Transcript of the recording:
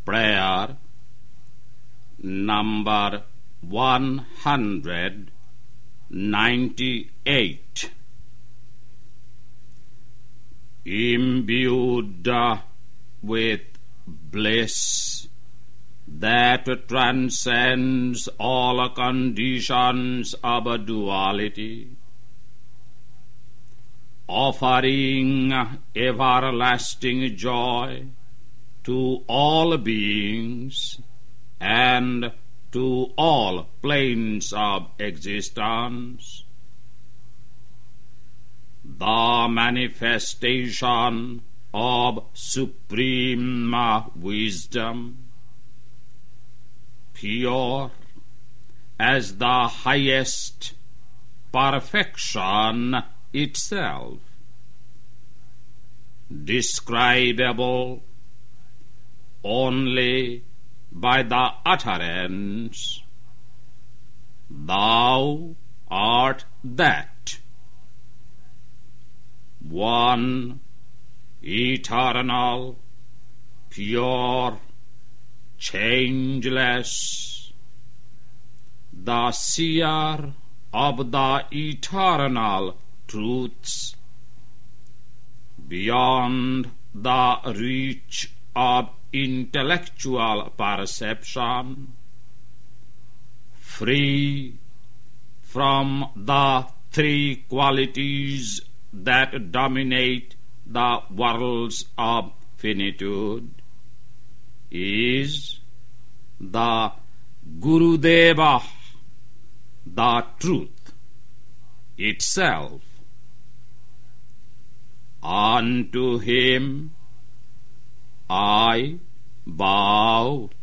Prayer number 198. Imbued with bliss that transcends all conditions of duality, offering everlasting joy to all beings and to all planes of existence, the manifestation of supreme wisdom, pure as the highest perfection itself, describable only by the utterance, "Thou art that," one eternal, pure, changeless, the seer of the eternal truths, beyond the reach of intellectual perception, free from the three qualities that dominate the worlds of finitude, is the Gurudeva, the truth itself. Unto him I bow.